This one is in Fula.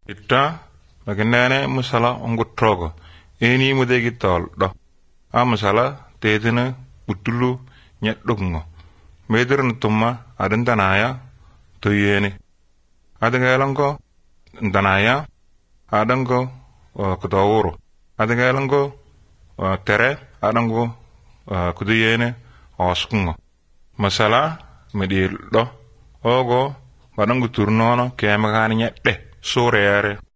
Itta makinene musala ongutrogo eni mudegi tol do a musala tetene butulu nyeddugngo medirn tumma adin danaya toyeni adangalango danaya adango kudawuro adangalango tere adango kuduyene oskungo masala medil do ogo wadangu turnono kemagani nyedde surere